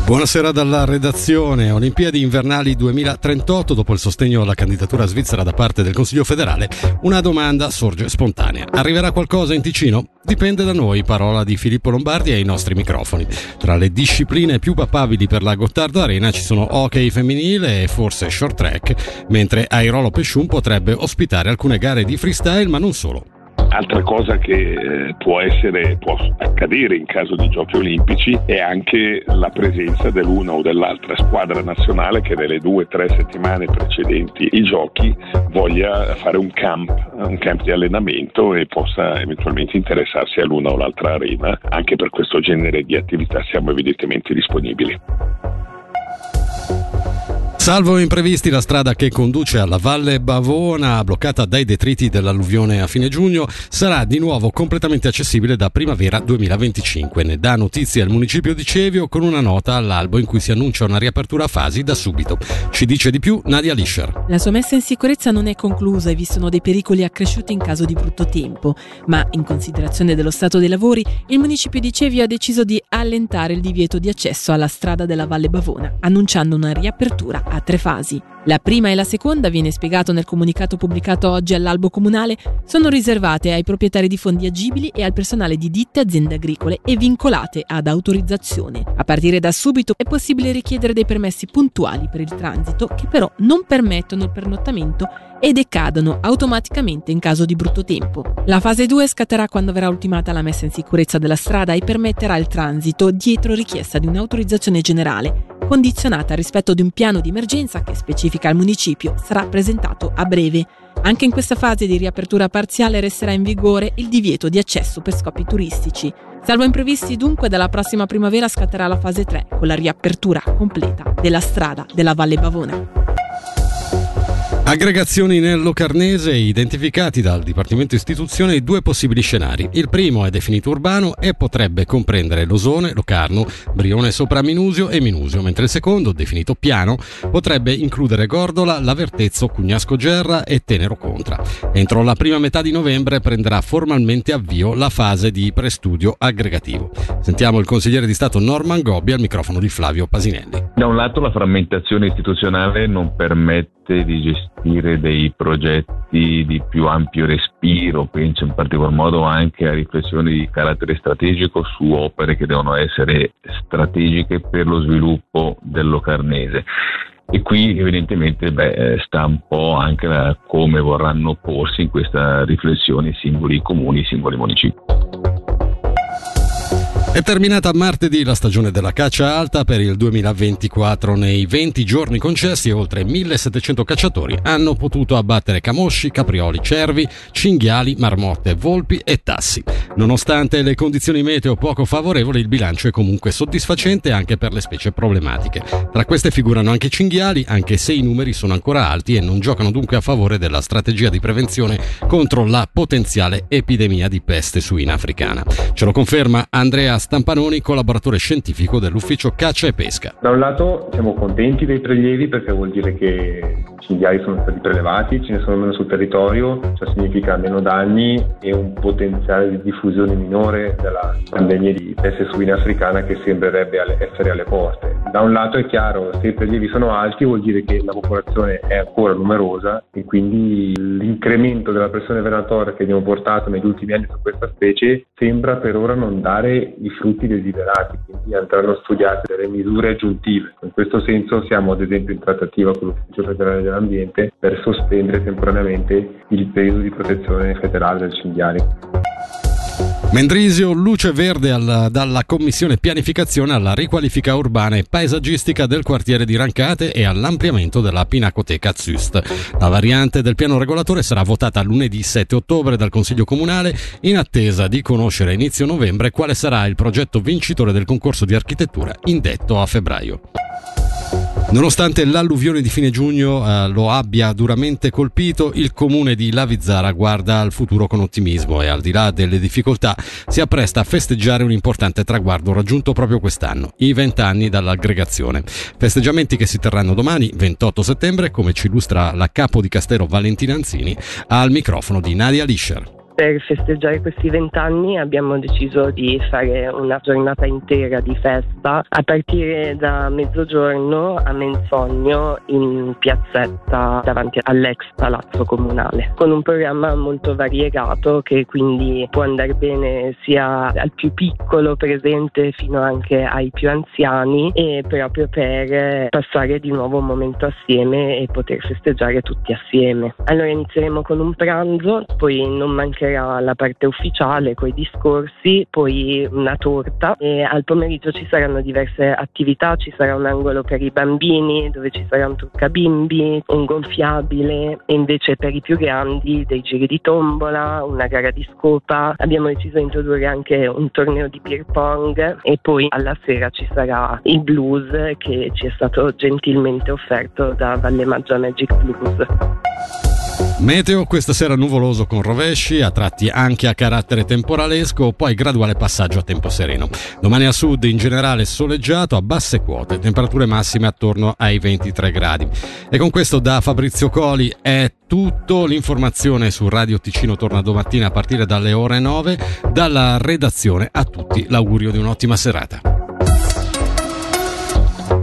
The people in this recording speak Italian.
Buonasera dalla redazione. Olimpiadi invernali 2038, dopo il sostegno alla candidatura svizzera da parte del Consiglio federale, una domanda sorge spontanea. Arriverà qualcosa in Ticino? Dipende da noi, parola di Filippo Lombardi ai nostri microfoni. Tra le discipline più papabili per la Gotthard Arena ci sono hockey femminile e forse short track, mentre Airolo Pesciun potrebbe ospitare alcune gare di freestyle, ma non solo. Altra cosa che può accadere in caso di giochi olimpici è anche la presenza dell'una o dell'altra squadra nazionale che nelle 2 o 3 settimane precedenti i giochi voglia fare un camp di allenamento e possa eventualmente interessarsi all'una o l'altra arena. Anche per questo genere di attività siamo evidentemente disponibili. Salvo imprevisti, la strada che conduce alla Valle Bavona, bloccata dai detriti dell'alluvione a fine giugno, sarà di nuovo completamente accessibile da primavera 2025. Ne dà notizia il municipio di Cevio con una nota all'albo in cui si annuncia una riapertura a fasi da subito. Ci dice di più Nadia Lischer. La sua messa in sicurezza non è conclusa e vi sono dei pericoli accresciuti in caso di brutto tempo, ma in considerazione dello stato dei lavori, il municipio di Cevio ha deciso di allentare il divieto di accesso alla strada della Valle Bavona, annunciando una riapertura a 3 fasi. La prima e la seconda, viene spiegato nel comunicato pubblicato oggi all'albo comunale, sono riservate ai proprietari di fondi agibili e al personale di ditte e aziende agricole e vincolate ad autorizzazione. A partire da subito è possibile richiedere dei permessi puntuali per il transito, che però non permettono il pernottamento e decadono automaticamente in caso di brutto tempo. La fase 2 scatterà quando verrà ultimata la messa in sicurezza della strada e permetterà il transito dietro richiesta di un'autorizzazione generale, condizionata al rispetto di un piano di emergenza che, specifica il municipio, sarà presentato a breve. Anche in questa fase di riapertura parziale resterà in vigore il divieto di accesso per scopi turistici. Salvo imprevisti, dunque, dalla prossima primavera scatterà la fase 3 con la riapertura completa della strada della Valle Bavona. Aggregazioni nel Locarnese, identificati dal Dipartimento Istituzione i 2 possibili scenari. Il primo è definito urbano e potrebbe comprendere Losone, Locarno, Brione sopra Minusio e Minusio, mentre il secondo, definito piano, potrebbe includere Gordola, Lavertezzo, Cugnasco Gerra e Tenero Contra. Entro la prima metà di novembre prenderà formalmente avvio la fase di prestudio aggregativo. Sentiamo il consigliere di Stato Norman Gobbi al microfono di Flavio Pasinelli. Da un lato la frammentazione istituzionale non permette di gestire dei progetti di più ampio respiro, penso in particolar modo anche a riflessioni di carattere strategico su opere che devono essere strategiche per lo sviluppo del Locarnese. E qui evidentemente sta un po' anche come vorranno porsi in questa riflessione i singoli comuni, i singoli municipi. È terminata martedì la stagione della caccia alta per il 2024. Nei 20 giorni concessi oltre 1700 cacciatori hanno potuto abbattere camosci, caprioli, cervi, cinghiali, marmotte, volpi e tassi. Nonostante le condizioni meteo poco favorevoli, il bilancio è comunque soddisfacente anche per le specie problematiche. Tra queste figurano anche cinghiali, anche se i numeri sono ancora alti e non giocano dunque a favore della strategia di prevenzione contro la potenziale epidemia di peste suina africana. Ce lo conferma Andrea Stampanoni, collaboratore scientifico dell'Ufficio Caccia e Pesca. Da un lato siamo contenti dei prelievi perché vuol dire che i cinghiali sono stati prelevati, ce ne sono meno sul territorio, ciò significa meno danni e un potenziale di diffusione minore della pandemia di peste suina africana che sembrerebbe essere alle porte. Da un lato è chiaro, se i prelievi sono alti vuol dire che la popolazione è ancora numerosa e quindi l'incremento della pressione venatoria che abbiamo portato negli ultimi anni su questa specie sembra per ora non dare i frutti desiderati, quindi andranno studiate delle misure aggiuntive. In questo senso siamo ad esempio in trattativa con l'Ufficio federale dell'ambiente per sospendere temporaneamente il periodo di protezione federale del cinghiale. Mendrisio, luce verde dalla Commissione Pianificazione alla riqualifica urbana e paesaggistica del quartiere di Rancate e all'ampliamento della Pinacoteca Züst. La variante del piano regolatore sarà votata lunedì 7 ottobre dal Consiglio Comunale in attesa di conoscere a inizio novembre quale sarà il progetto vincitore del concorso di architettura indetto a febbraio. Nonostante l'alluvione di fine giugno lo abbia duramente colpito, il comune di Lavizzara guarda al futuro con ottimismo e al di là delle difficoltà si appresta a festeggiare un importante traguardo raggiunto proprio quest'anno, i 20 anni dall'aggregazione. Festeggiamenti che si terranno domani, 28 settembre, come ci illustra la capo di Castello Valentina Anzini al microfono di Nadia Lischer. Per festeggiare questi 20 anni abbiamo deciso di fare una giornata intera di festa a partire da mezzogiorno a Menzogno in piazzetta davanti all'ex palazzo comunale, con un programma molto variegato che quindi può andare bene sia al più piccolo presente fino anche ai più anziani, e proprio per passare di nuovo un momento assieme e poter festeggiare tutti assieme. Allora inizieremo con un pranzo, poi non mancherà la parte ufficiale con i discorsi, poi una torta, e al pomeriggio ci saranno diverse attività. Ci sarà un angolo per i bambini dove ci sarà un truccabimbi, un gonfiabile, e invece per i più grandi dei giri di tombola, una gara di scopa. Abbiamo deciso di introdurre anche un torneo di beer pong, e poi alla sera ci sarà il blues che ci è stato gentilmente offerto da Valle Maggia Magic Blues. Meteo questa sera nuvoloso con rovesci, a tratti anche a carattere temporalesco, poi graduale passaggio a tempo sereno. Domani a sud in generale soleggiato a basse quote, temperature massime attorno ai 23 gradi. E con questo da Fabrizio Coli è tutto. L'informazione su Radio Ticino torna domattina a partire dalle ore 9. Dalla redazione a tutti l'augurio di un'ottima serata.